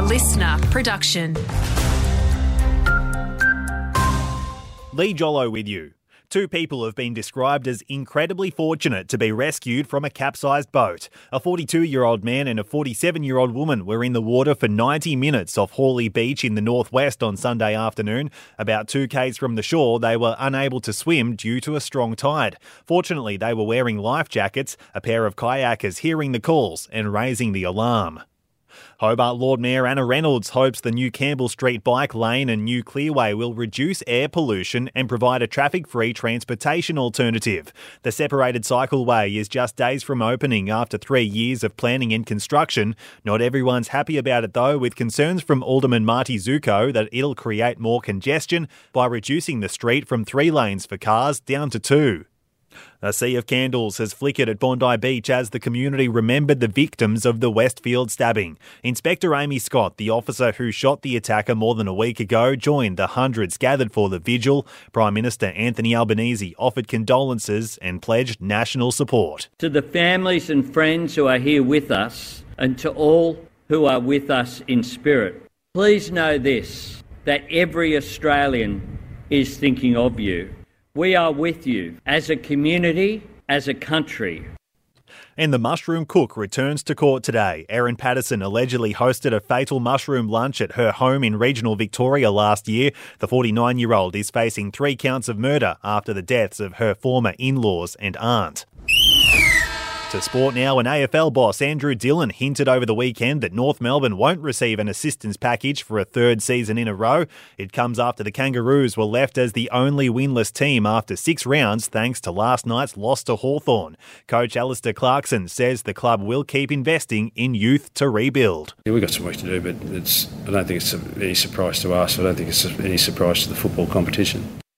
listener production. Lee Jollo with you. Two people have been described as incredibly fortunate to be rescued from a capsized boat. A 42-year-old man and a 47-year-old woman were in the water for 90 minutes off Hawley Beach in the northwest on Sunday afternoon. About 2 k's from the shore, they were unable to swim due to a strong tide. Fortunately, they were wearing life jackets, a pair of kayakers hearing the calls and raising the alarm. Hobart Lord Mayor Anna Reynolds hopes the new Campbell Street bike lane and new clearway will reduce air pollution and provide a traffic-free transportation alternative. The separated cycleway is just days from opening after 3 years of planning and construction. Not everyone's happy about it though, with concerns from Alderman Marty Zuko that it'll create more congestion by reducing the street from 3 lanes for cars down to 2. A sea of candles has flickered at Bondi Beach as the community remembered the victims of the Westfield stabbing. Inspector Amy Scott, the officer who shot the attacker more than a week ago, joined the hundreds gathered for the vigil. Prime Minister Anthony Albanese offered condolences and pledged national support. To the families and friends who are here with us, and to all who are with us in spirit, please know this, that every Australian is thinking of you. We are with you as a community, as a country. And the mushroom cook returns to court today. Erin Patterson allegedly hosted a fatal mushroom lunch at her home in regional Victoria last year. The 49-year-old is facing 3 counts of murder after the deaths of her former in-laws and aunt. To sport now, an AFL boss, Andrew Dillon, hinted over the weekend that North Melbourne won't receive an assistance package for a 3rd season in a row. It comes after the Kangaroos were left as the only winless team after 6 rounds thanks to last night's loss to Hawthorn. Coach Alistair Clarkson says the club will keep investing in youth to rebuild. Yeah, we've got some work to do, but I don't think it's any surprise to us. I don't think it's any surprise to the football competition.